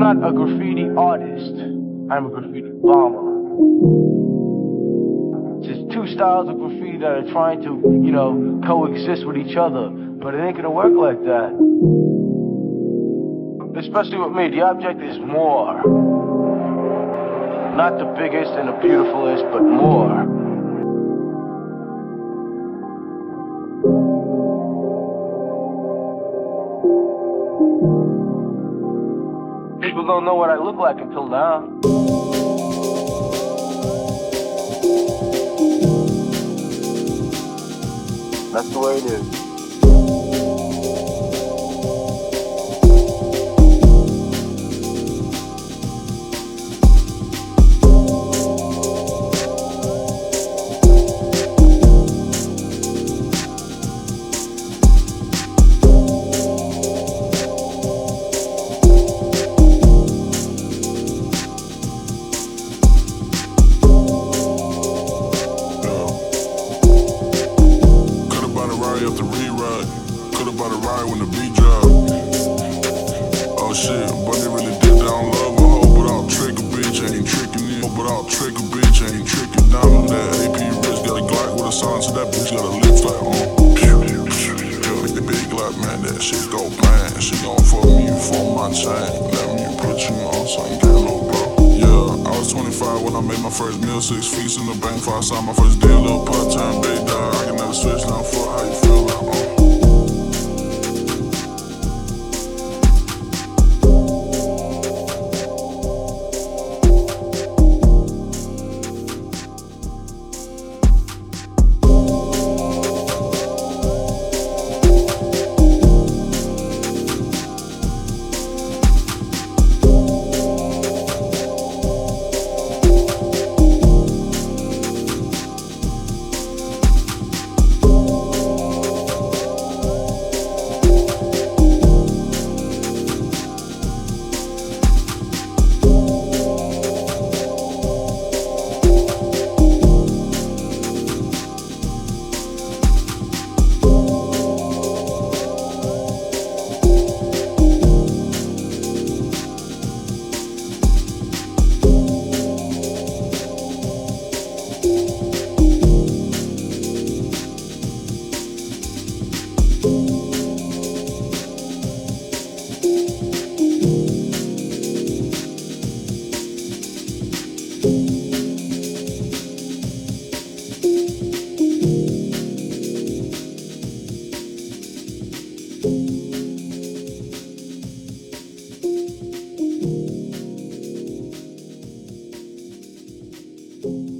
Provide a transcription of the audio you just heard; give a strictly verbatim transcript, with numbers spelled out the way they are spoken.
not a graffiti artist. I'm a graffiti bomber. It's just two styles of graffiti that are trying to, you know, coexist with each other. But it ain't gonna work like that. Especially with me, the object is more. Not the biggest and the beautifulest, but more. People don't know what I look like until now. That's the way it is. Up the re-ride, could've bought a ride when the beat dropped. Oh shit, but they really did down love a hoe, but I'll trick a bitch, ain't tricking it. But I'll trick a bitch, ain't tricking down that A P wrist, got a Glock with a silence, so that bitch got a lip flat on. Yeah, the big Glock, man, that shit go bang. She gon' fuck me for my chain. Let me put you on something, get no bro. Yeah, I was twenty-five when I made my first meal, six feet in the bank before I signed my first deal. Little part-time big dog, I can never switch now. Fuck how you feel like, uh. you